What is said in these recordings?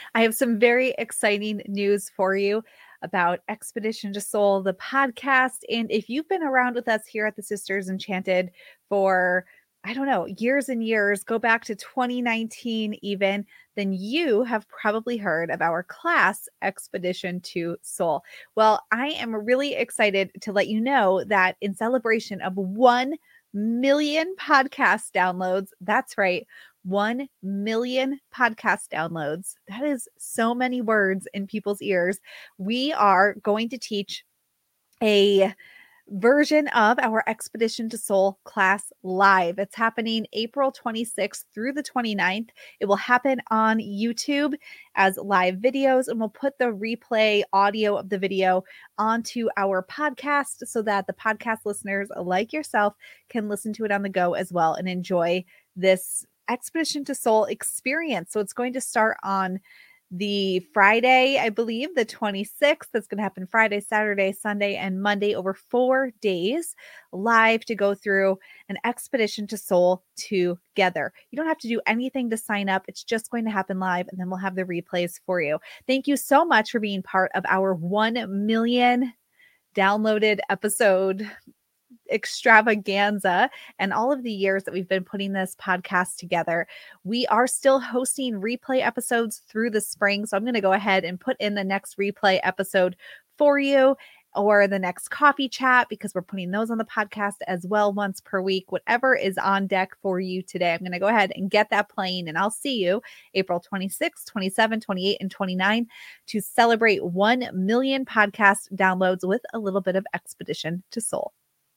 I have some very exciting news for you about Expedition to Soul, the podcast. And if you've been around with us here at the Sisters Enchanted for, I don't know, years and years, go back to 2019 even, then you have probably heard of our class, Expedition to Soul. Well, I am really excited to let you know that in celebration of 1 million podcast downloads, that's right, 1 million podcast downloads. That is so many words in people's ears. We are going to teach a version of our Expedition to Soul class live. It's happening April 26th through the 29th. It will happen on YouTube as live videos, and we'll put the replay audio of the video onto our podcast so that the podcast listeners like yourself can listen to it on the go as well and enjoy this Expedition to Soul experience. So it's going to start on the Friday, I believe, the 26th. That's going to happen Friday, Saturday, Sunday, and Monday over 4 days live to go through an Expedition to Soul together. You don't have to do anything to sign up. It's just going to happen live, and then we'll have the replays for you. Thank you so much for being part of our 1 million downloaded episode extravaganza and all of the years that we've been putting this podcast together. We are still hosting replay episodes through the spring. So I'm going to go ahead and put in the next replay episode for you, or the next coffee chat, because we're putting those on the podcast as well once per week. Whatever is on deck for you today, I'm going to go ahead and get that playing, and I'll see you April 26, 27, 28, and 29 to celebrate 1 million podcast downloads with a little bit of Expedition to Soul.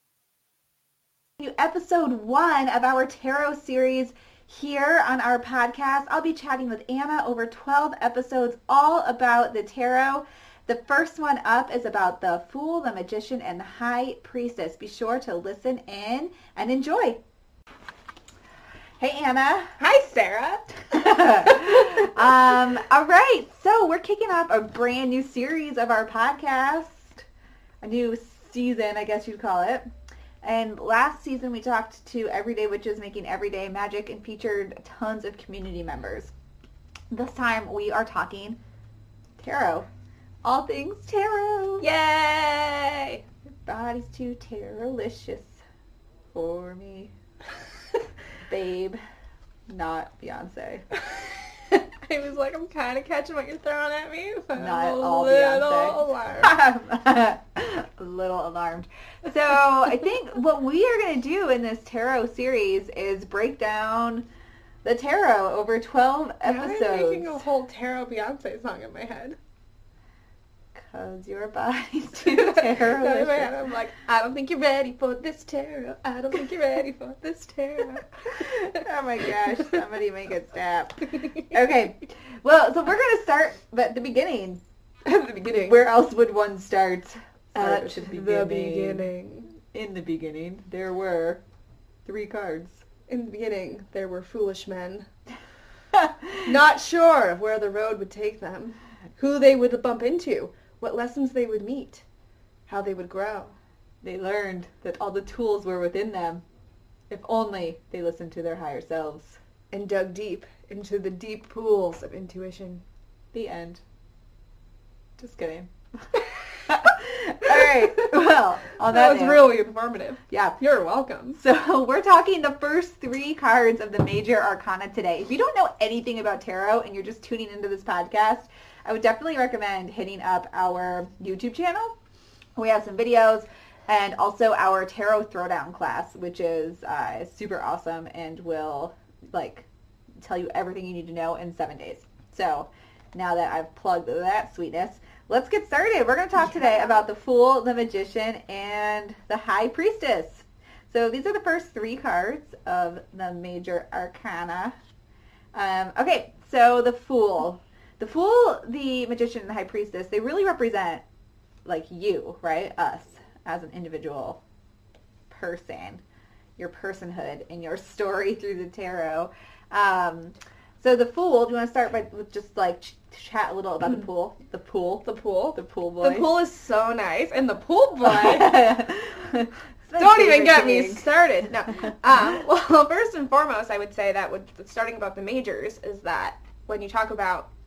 Episode 1 of our tarot series here on our podcast. I'll be chatting with Anna over 12 episodes all about the tarot. The first one up is about the Fool, the Magician, and the High Priestess. Be sure to listen in and enjoy. Hey, Anna. Hi, Sarah. All right, so we're kicking off a brand new series of our podcast, a new season, I guess you'd call it. And last season, we talked to everyday witches making everyday magic and featured tons of community members. This time, we are talking tarot. All things tarot. Yay! Your body's too tarot-licious for me. Babe, not Beyonce. I was like, I'm kind of catching what you're throwing at me. So Not I'm all a little Beyonce. alarmed. A little alarmed. So I think what we are going to do in this tarot series is break down the tarot over 12 episodes. Now I'm making a whole tarot Beyonce song in my head. Because your body's too tarot. In my head, I'm like, I don't think you're ready for this tarot. I don't think you're ready for this tarot. Oh my gosh, somebody make it stop. Okay, well, so we're going to start at the beginning. At the beginning. Where else would one start? At the beginning. In the beginning, there were 3 cards. In the beginning, there were foolish men. Not sure of where the road would take them, who they would bump into, what lessons they would meet, how they would grow. They learned that all the tools were within them, if only they listened to their higher selves. And dug deep into the deep pools of intuition. The end. Just kidding. All right. Well, on that was note, really informative. Yeah. You're welcome. So we're talking the first 3 cards of the major arcana today. If you don't know anything about tarot and you're just tuning into this podcast, I would definitely recommend hitting up our YouTube channel. We have some videos, and also our tarot throwdown class, which is super awesome and will tell you everything you need to know in 7 days. So now that I've plugged that sweetness, let's get started. We're going to talk today about the Fool, the Magician, and the High Priestess. So these are the first 3 cards of the major arcana. Okay, so the Fool. The Fool, the Magician, and the High Priestess, they really represent, you, right? Us, as an individual person. Your personhood and your story through the tarot. So the Fool, do you want to start with just, chat a little about the Pool? The Pool. The pool. The Pool boy. The pool is so nice. And the pool boy... Don't even get me started. No. Well, first and foremost, I would say that starting about the majors is that when you talk about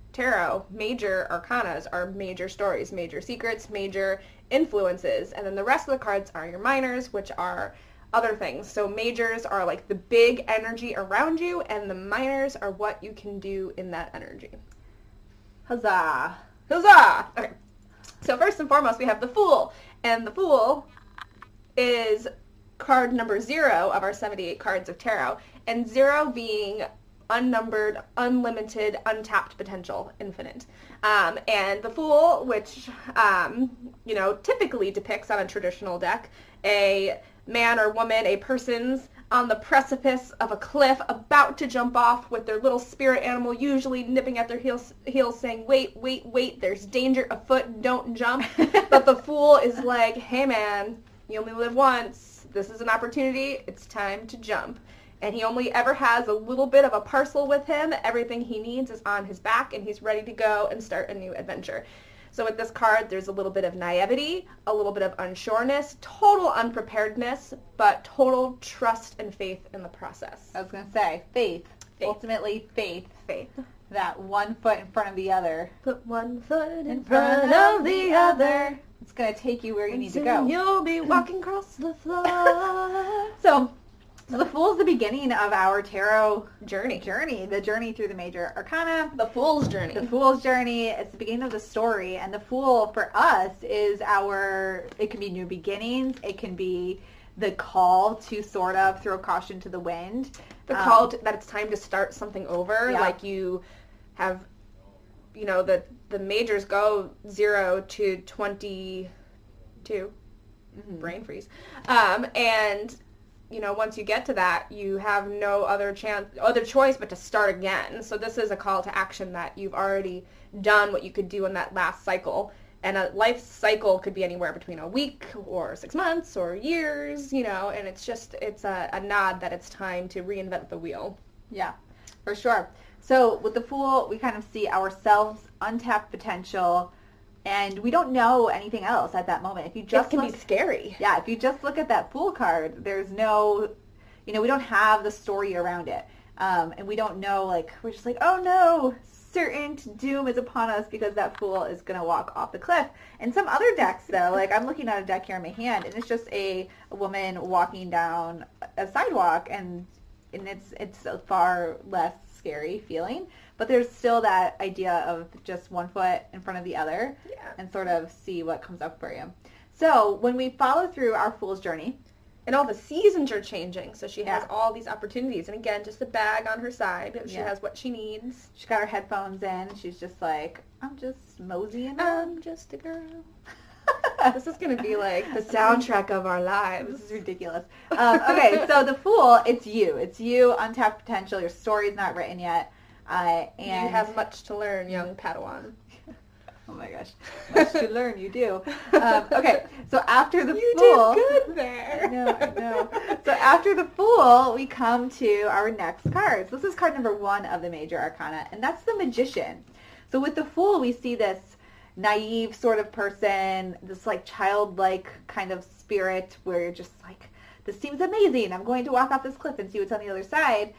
tarot, major arcanas are major stories, major secrets, major influences, and then the rest of the cards are your minors, which are other things. So majors are like the big energy around you, and the minors are what you can do in that energy. Huzzah. Huzzah! Okay. So first and foremost, we have the Fool, and the Fool is card number 0 of our 78 cards of tarot, and 0 being unnumbered, unlimited, untapped potential, infinite. And the Fool, which, typically depicts on a traditional deck a man or woman, a person's on the precipice of a cliff, about to jump off with their little spirit animal, usually nipping at their heels saying, wait, there's danger afoot, don't jump. But the Fool is like, hey man, you only live once, this is an opportunity, it's time to jump. And he only ever has a little bit of a parcel with him. Everything he needs is on his back, and he's ready to go and start a new adventure. So with this card, there's a little bit of naivety, a little bit of unsureness, total unpreparedness, but total trust and faith in the process. I was going to say, faith. Ultimately, faith. Faith. That one foot in front of the other. Put one foot in front of the other. It's going to take you where you need to go. You'll be walking across the floor. So the Fool's the beginning of our tarot journey. The journey through the major arcana. The Fool's journey. The Fool's journey. It's the beginning of the story. And the Fool, for us, is it can be new beginnings. It can be the call to sort of throw caution to the wind. The call that it's time to start something over. Yeah. Like you have, the majors go 0 to 22. Mm-hmm. Brain freeze. And once you get to that, you have no other choice but to start again. So this is a call to action that you've already done what you could do in that last cycle. And a life cycle could be anywhere between a week or 6 months or years, and it's a nod that it's time to reinvent the wheel. Yeah, for sure. So with the Fool, we kind of see ourselves, untapped potential, and we don't know anything else at that moment. If you just it can be scary. Yeah, if you just look at that Fool card, there's no, we don't have the story around it. And we don't know, we're just like, oh no, certain doom is upon us because that Fool is going to walk off the cliff. And some other decks, though, I'm looking at a deck here in my hand, and it's just a woman walking down a sidewalk, and it's a far less scary feeling. But there's still that idea of just one foot in front of the other, and sort of see what comes up for you. So when we follow through our Fool's journey, and all the seasons are changing, so she has all these opportunities. And again, just a bag on her side. She has what she needs. She's got her headphones in. She's just like, I'm just moseying. I'm just a girl. This is going to be like the soundtrack of our lives. This is ridiculous. Okay, so the Fool, it's you. It's you, untapped potential. Your story's not written yet. And you have much to learn, young Padawan. Oh my gosh, much to learn, you do. Okay, so after the Fool... You did good there. I know. So after the Fool, we come to our next cards. This is card number 1 of the Major Arcana, and that's the Magician. So with the Fool, we see this naive sort of person, this childlike kind of spirit where you're just like, this seems amazing. I'm going to walk off this cliff and see what's on the other side.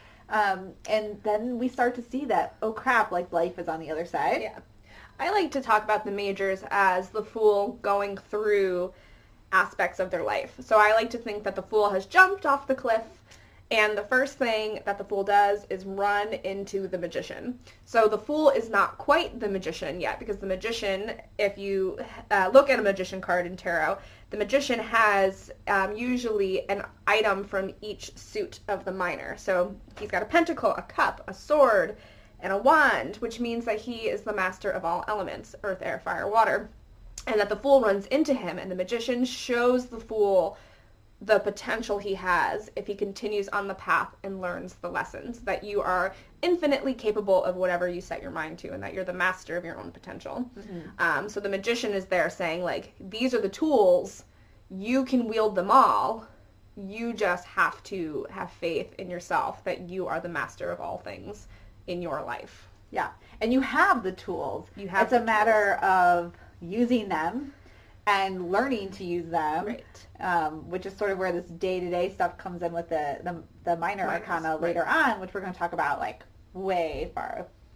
And then we start to see that, oh crap, life is on the other side. Yeah. I like to talk about the majors as the Fool going through aspects of their life. So I like to think that the Fool has jumped off the cliff, and the first thing that the Fool does is run into the Magician. So the Fool is not quite the Magician yet, because the Magician, if you look at a Magician card in tarot, the Magician has usually an item from each suit of the minor. So he's got a pentacle, a cup, a sword, and a wand, which means that he is the master of all elements, earth, air, fire, water, and that the Fool runs into him, and the Magician shows the Fool the potential he has if he continues on the path and learns the lessons, that you are infinitely capable of whatever you set your mind to, and that you're the master of your own potential. Mm-hmm. So the Magician is there saying, these are the tools, you can wield them all, you just have to have faith in yourself that you are the master of all things in your life. Yeah, and you have the tools. It's a matter of using them and learning to use them, right. Which is sort of where this day-to-day stuff comes in with the minor arcana later on, which we're going to talk about way far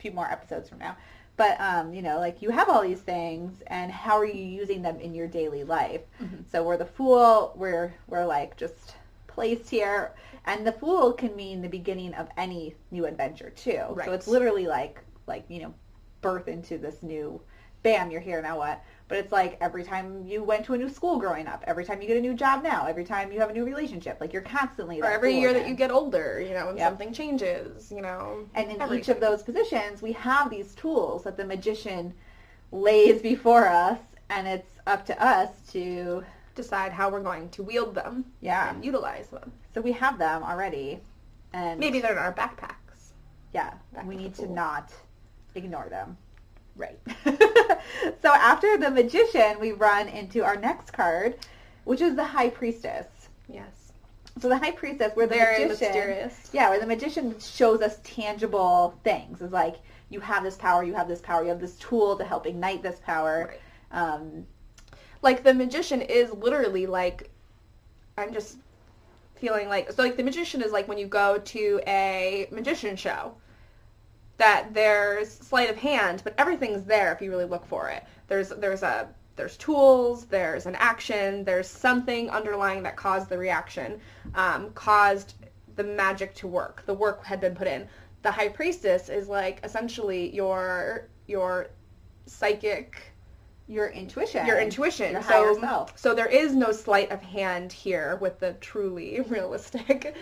few more episodes from now. But, like you have all these things, and how are you using them in your daily life? Mm-hmm. So we're the Fool, we're like just placed here. And the Fool can mean the beginning of any new adventure too. Right. So it's literally like, birth into this new, bam, you're here, now what? But it's like every time you went to a new school growing up, every time you get a new job now, every time you have a new relationship, like you're constantly Or every Fool year again. that you get older, and something changes, And in everything. each of those positions, we have these tools that the magician lays before us, and it's up to us to Decide how we're going to wield them and utilize them. So we have them already, and Maybe they're in our backpacks. yeah, Back we to the need to Fool. not ignore them. Right. So after the magician, we run into our next card, which is the High Priestess. Yes. So the High Priestess, where the Very magician, mysterious. yeah, where the magician shows us tangible things. It's like you have this power, you have this power, you have this tool to help ignite this power. Right. Like the magician is literally like, I'm just feeling like, so like the magician is like when you go to a magician show, that there's sleight of hand, but everything's there if you really look for it. There's tools, there's an action, there's something underlying that caused the reaction, caused the magic to work. The work had been put in. The High Priestess is like essentially your psychic, Your intuition. your intuition. Your higher self. So there is no sleight of hand here with the truly realistic,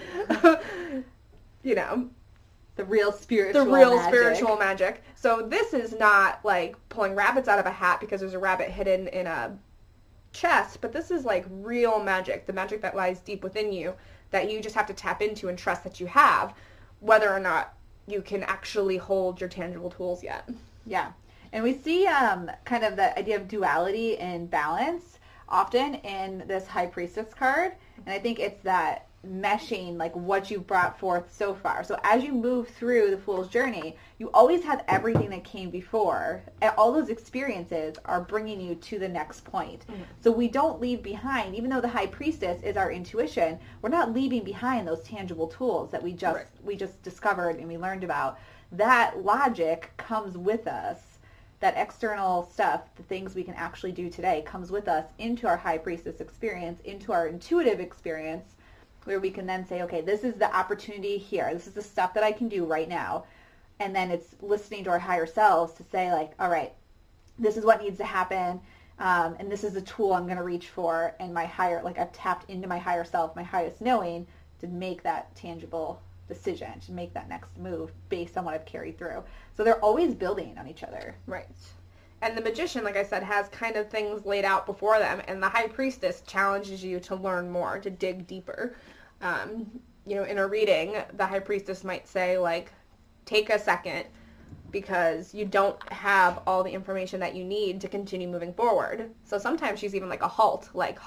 The real spiritual magic. So this is not like pulling rabbits out of a hat because there's a rabbit hidden in a chest, but this is like real magic, the magic that lies deep within you that you just have to tap into and trust that you have, whether or not you can actually hold your tangible tools yet. Yeah. And we see kind of the idea of duality and balance often in this High Priestess card. And I think it's that meshing, like what you brought forth so far. So as you move through the Fool's journey, you always have everything that came before. And all those experiences are bringing you to the next point. Mm-hmm. So we don't leave behind, even though the High Priestess is our intuition, we're not leaving behind those tangible tools that we just discovered and we learned about. That logic comes with us. That external stuff, the things we can actually do today, comes with us into our High Priestess experience, into our intuitive experience, where we can then say, okay, this is the opportunity here. This is the stuff that I can do right now. And then it's listening to our higher selves to say, like, all right, this is what needs to happen, and this is the tool I'm going to reach for, and my higher, like I've tapped into my higher self, my highest knowing, to make that tangible decision, to make that next move based on what I've carried through. So they're always building on each other. Right. And the magician, like I said, has kind of things laid out before them, and the High Priestess challenges you to learn more, to dig deeper. In a reading, the High Priestess might say, like, take a second because you don't have all the information that you need to continue moving forward. So sometimes she's even like a halt,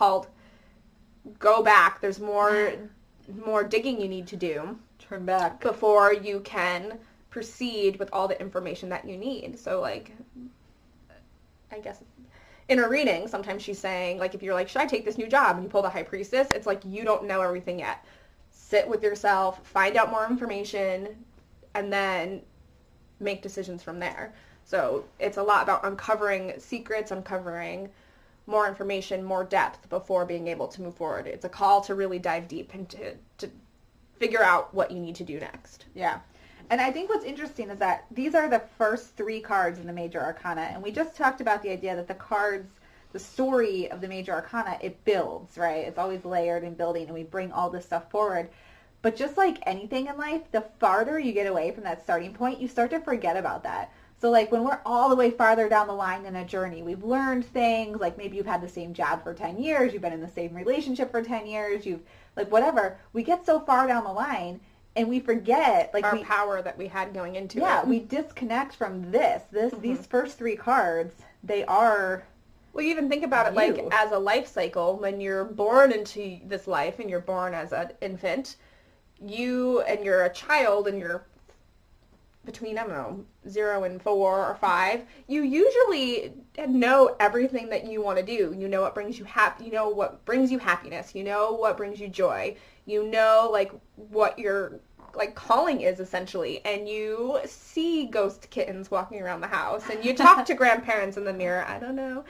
go back. There's more digging you need to do. Turn back. Before you can proceed with all the information that you need. So, like, I guess in a reading, sometimes she's saying, like, if you're like, should I take this new job? And you pull the High Priestess, it's like, you don't know everything yet. Sit with yourself, find out more information, and then make decisions from there. So it's a lot about uncovering secrets, uncovering more information, more depth before being able to move forward. It's a call to really dive deep and to figure out what you need to do next. Yeah. And I think what's interesting is that these are the first 3 cards in the Major Arcana. And we just talked about the idea that the cards, the story of the Major Arcana, it builds, right? It's always layered and building, and we bring all this stuff forward. But just like anything in life, the farther you get away from that starting point, you start to forget about that. So like when we're all the way farther down the line in a journey, we've learned things, like maybe you've had the same job for 10 years, you've been in the same relationship for 10 years, you've, like whatever. We get so far down the line and we forget like our power that we had going into it. Yeah, we disconnect from these first 3 cards. They are... Well, you even think about it like as a life cycle. When you're born into this life and you're born as an infant, you're a child and you're between, 0 and 4 or 5, you usually know everything that you want to do. You know what brings you you know what brings you happiness. You know what brings you joy. You know, like, what your like calling is essentially, and you see ghost kittens walking around the house, and you talk to grandparents in the mirror. I don't know,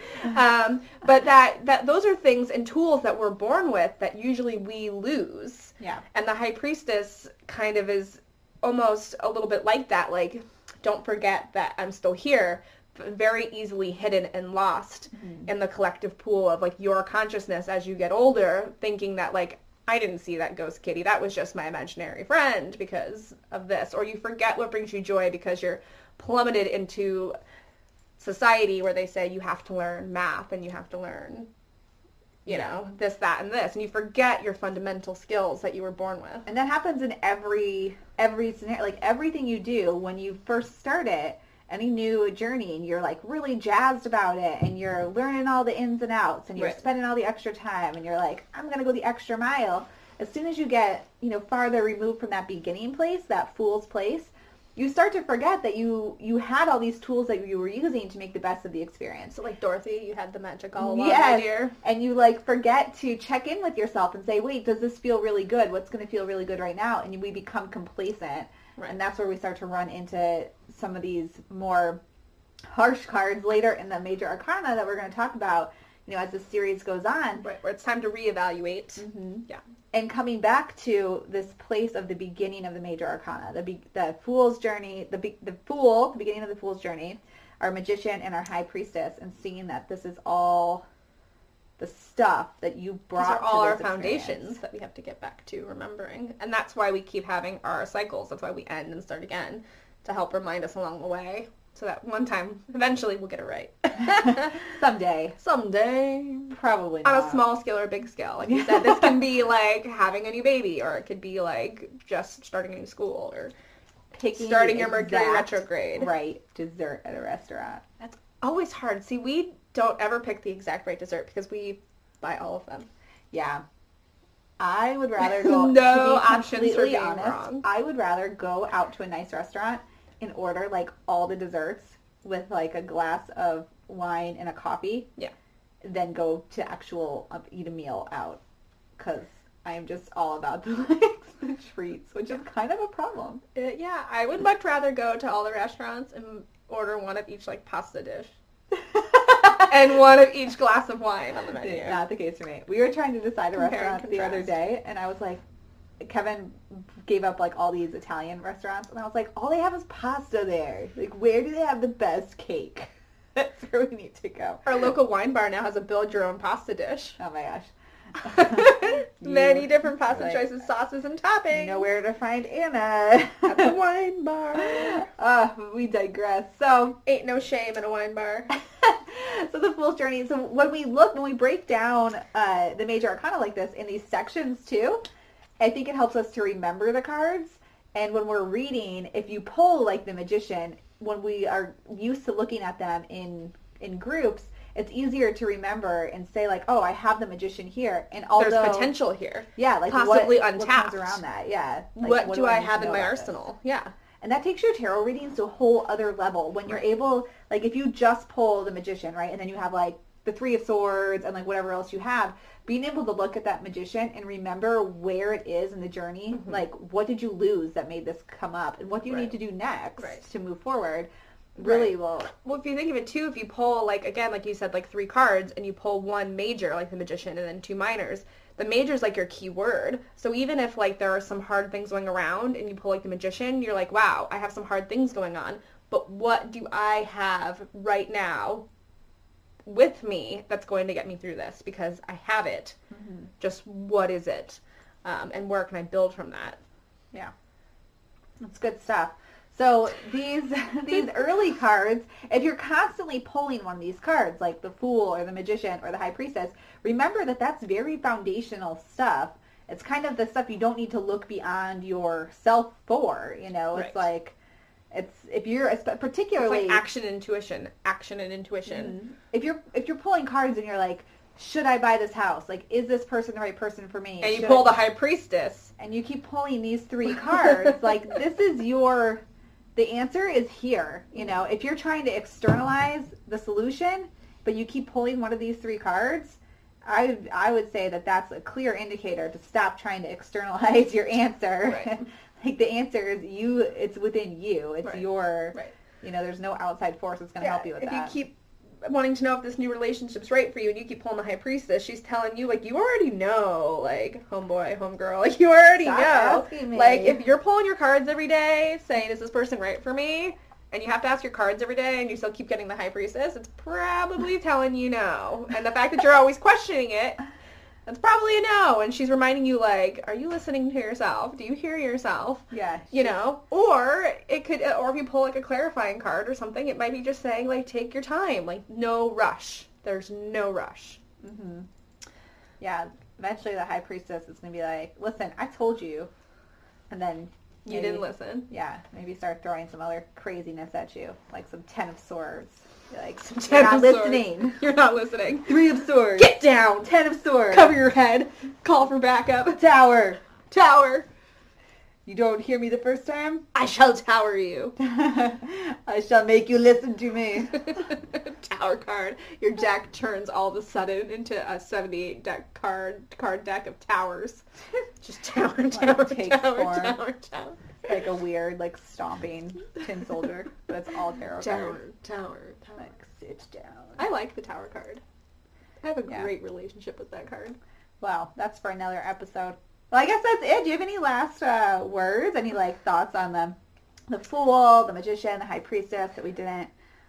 but that those are things and tools that we're born with that usually we lose. Yeah. And the high priestess kind of is almost a little bit like that. Like, don't forget that I'm still here. Very easily hidden and lost in the collective pool of like your consciousness as you get older, thinking that like, I didn't see that ghost kitty. That was just my imaginary friend because of this. Or you forget what brings you joy because you're plummeted into society where they say you have to learn math and you have to learn, you know, this, that, and this. And you forget your fundamental skills that you were born with. And that happens in every scenario. Like everything you do when you first start it, any new journey, and you're like really jazzed about it, and you're learning all the ins and outs, and you're spending all the extra time, and you're like, I'm going to go the extra mile. As soon as you get, you know, farther removed from that beginning place, that fool's place, you start to forget that you had all these tools that you were using to make the best of the experience. So like Dorothy, you had the magic all along, my dear. And you like forget to check in with yourself and say, wait, does this feel really good? What's going to feel really good right now? And we become complacent. Right. And that's where we start to run into some of these more harsh cards later in the major arcana that we're going to talk about, you know, as the series goes on. Right, where it's time to reevaluate. Yeah. And coming back to this place of the beginning of the major arcana, the fool's journey, the beginning of the fool's journey, our magician and our high priestess, and seeing that this is all the stuff that you brought. These are all our foundations foundations that we have to get back to remembering. And that's why we keep having our cycles. That's why we end and start again, to help remind us along the way. So that one time, eventually, we'll get it right. Someday. Probably not. On a small scale or a big scale. Like you said, this can be like having a new baby, or it could be like just starting a new school, or starting your Mercury retrograde. Right dessert at a restaurant. That's always hard. See, we don't ever pick the exact right dessert because we buy all of them. Yeah. I would rather go no options for being honest, wrong. I would rather go out to a nice restaurant and order like all the desserts with like a glass of wine and a coffee. Yeah. Than go to eat a meal out, because I am just all about the treats, which is kind of a problem. Yeah, I would much rather go to all the restaurants and order one of each like pasta dish. And one of each glass of wine on the menu. It's not the case for me. We were trying to decide a restaurant the other day, and I was like, Kevin gave up like all these Italian restaurants, and I was like, all they have is pasta there. Like, where do they have the best cake? That's where we need to go. Our local wine bar now has a build your own pasta dish. Oh my gosh. Many different pasta choices, sauces, and toppings. You know where to find Anna. At the wine bar. We digress. So, ain't no shame in a wine bar. So the Fool's Journey. So when we break down the major arcana like this in these sections too, I think it helps us to remember the cards. And when we're reading, if you pull like the Magician, when we are used to looking at them in groups, it's easier to remember and say like, oh, I have the Magician here, and although there's potential here, yeah, like possibly what untapped. Comes around that, yeah. Like, what do I have in my arsenal? This? Yeah. And that takes your tarot readings to a whole other level when you're able, like if you just pull the Magician, right, and then you have like the Three of Swords and like whatever else you have, being able to look at that Magician and remember where it is in the journey, like what did you lose that made this come up, and what do you need to do next to move forward, really will. Well, if you think of it too, if you pull like, again, like you said, like 3 cards, and you pull one major, like the Magician, and then 2 minors, the major is like your key word. So even if like there are some hard things going around and you pull like the Magician, you're like, wow, I have some hard things going on, but what do I have right now with me that's going to get me through this? Because I have it. Just what is it? And where can I build from that? Yeah. That's good stuff. So these early cards, if you're constantly pulling one of these cards, like the Fool or the Magician or the High Priestess, remember that that's very foundational stuff. It's kind of the stuff you don't need to look beyond yourself for, you know. It's like, if you're particularly it's like action and intuition. If you're pulling cards and you're like, should I buy this house? Like, is this person the right person for me? And you pull the High Priestess, and you keep pulling these 3 cards, like this is the answer is here. You know, if you're trying to externalize the solution, but you keep pulling one of these 3 cards, I would say that that's a clear indicator to stop trying to externalize your answer Like the answer is you. It's within you. It's Right. your. Right. You know, there's no outside force that's going to help you with if that. you keep wanting to know if this new relationship's right for you and you keep pulling the High Priestess, she's telling you, like, you already know, like, homeboy, homegirl, like, you already Stop know. asking me. Like, if you're pulling your cards every day saying, is this person right for me? And you have to ask your cards every day and you still keep getting the High Priestess, it's probably telling you no. And the fact that you're always questioning it, that's probably a no. And she's reminding you, like, are you listening to yourself? Do you hear yourself? Yeah. You know? Or it could, or if you pull, like, a clarifying card or something, it might be just saying, like, take your time. Like, no rush. There's no rush. Mm-hmm. Yeah. Eventually the High Priestess is going to be like, listen, I told you. And then You didn't listen. Yeah, maybe start throwing some other craziness at you, like some 10 of Swords. You're like, Some you're 10 not of Swords. listening. You're not listening. 3 of Swords. Get down. 10 of Swords. Cover your head. Call for backup. Tower. Tower. You don't hear me the first time? I shall tower you. I shall make you listen to me. Tower card. Your deck turns all of a sudden into a 78 deck card deck of towers. Just tower, tower, takes tower, form. tower, tower. Like a weird, like, stomping tin soldier. But it's all tarot Tower, cards. tower, tower. Like, sit down. I like the tower card. I have a Yeah. great relationship with that card. Well, that's for another episode. Well, I guess that's it. Do you have any last words? Any, like, thoughts on the Fool, the Magician, the High Priestess that we didn't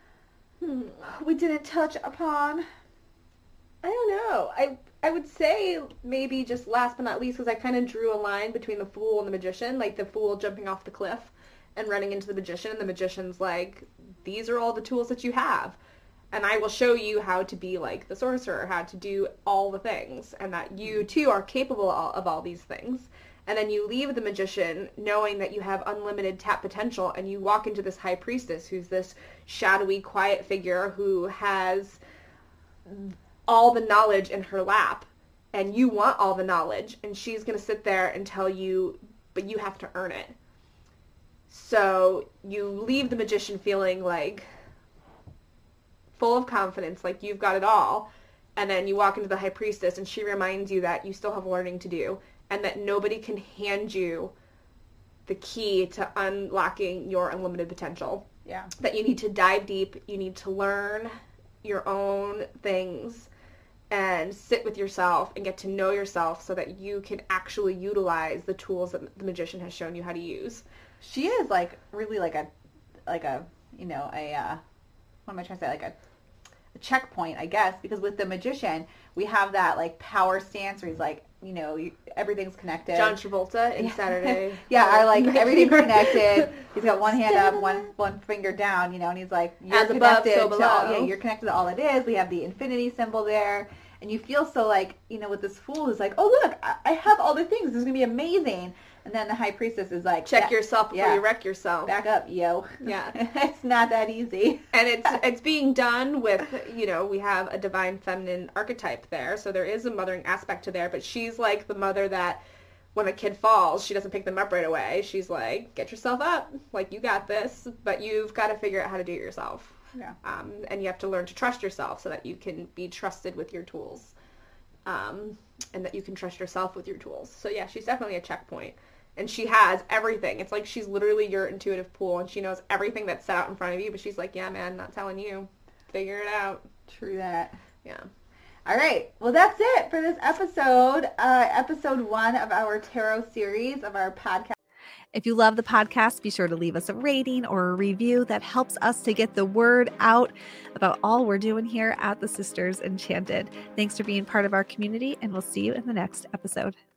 touch upon? I don't know. I would say maybe just last but not least, because I kind of drew a line between the Fool and the Magician, like the Fool jumping off the cliff and running into the Magician, and the Magician's like, these are all the tools that you have, and I will show you how to be like the sorcerer, how to do all the things, and that you too are capable of all these things. And then you leave the Magician knowing that you have unlimited tap potential, and you walk into this High Priestess who's this shadowy, quiet figure who has all the knowledge in her lap, and you want all the knowledge, and she's going to sit there and tell you, but you have to earn it. So you leave the Magician feeling like full of confidence, like you've got it all, and then you walk into the High Priestess and she reminds you that you still have learning to do, and that nobody can hand you the key to unlocking your unlimited potential. Yeah. That you need to dive deep, you need to learn your own things and sit with yourself and get to know yourself so that you can actually utilize the tools that the Magician has shown you how to use. She is, like, really like a you know, what am I trying to say, like a checkpoint, I guess, because with the Magician, we have that, like, power stance where he's like, you know, everything's connected. John Travolta in Saturday. Yeah, I like everything's connected. He's got one hand up, one finger down, you know, and he's like, you're As above, connected so to below. all, yeah, you're connected to all it is. We have the infinity symbol there. And you feel so like, you know, with this Fool who's like, oh, look, I have all the things. This is going to be amazing. And then the High Priestess is like, Check yourself before you wreck yourself. Back up, yo. Yeah. It's not that easy. And it's being done with, you know, we have a divine feminine archetype there, so there is a mothering aspect to there, but she's like the mother that when a kid falls, she doesn't pick them up right away. She's like, get yourself up, like, you got this, but you've got to figure out how to do it yourself. Yeah. And you have to learn to trust yourself so that you can be trusted with your tools, and that you can trust yourself with your tools. So yeah, she's definitely a checkpoint. And she has everything. It's like she's literally your intuitive pool, and she knows everything that's set out in front of you, but she's like, yeah, man, not telling you. Figure it out. True that. Yeah. All right. Well, that's it for this episode. Episode 1 of our tarot series of our podcast. If you love the podcast, be sure to leave us a rating or a review. That helps us to get the word out about all we're doing here at the Sisters Enchanted. Thanks for being part of our community, and we'll see you in the next episode.